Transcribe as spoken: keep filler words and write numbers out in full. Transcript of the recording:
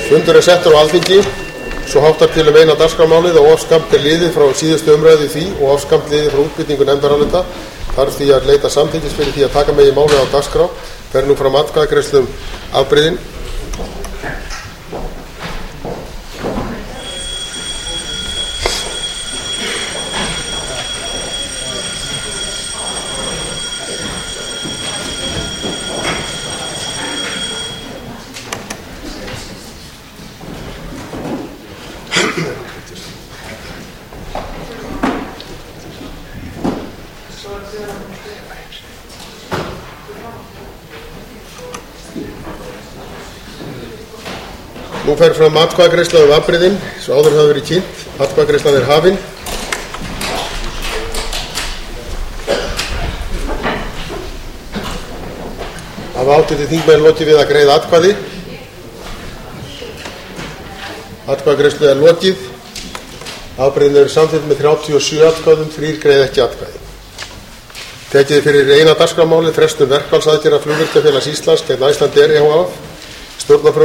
Fundur er settur á Alþingi. Svo háttar til um eina dagskrármálið og of skammt er liðið frá síðustu umræðu í því og of skammt liðið frá útbýtingu nefndarálita. Þarf því að leita samþykkis fyrir því að taka megi málið á dagskrá. Fer nú fram atkvæðagreiðslu um afbrigðin. Nú fer fram atkvæðagreiðsla um afbrigðin, svo áður hafa verið kynnt. Atkvæðagreiðslan er hafin. Hafa háttvirtir þingmenn lokið við að greiða atkvæði. Atkvæðagreiðslu er lokið. Afbrigðin eru samþykkt með þrjátíu og sjö atkvæðum, þrír greiða ekki atkvæði. Tekið fyrir eina dagskrármálið frestun verkfallsaðgerða Flugvirkjafélags Íslands gegn Icelandair e h f. Stjórnarfrumvarp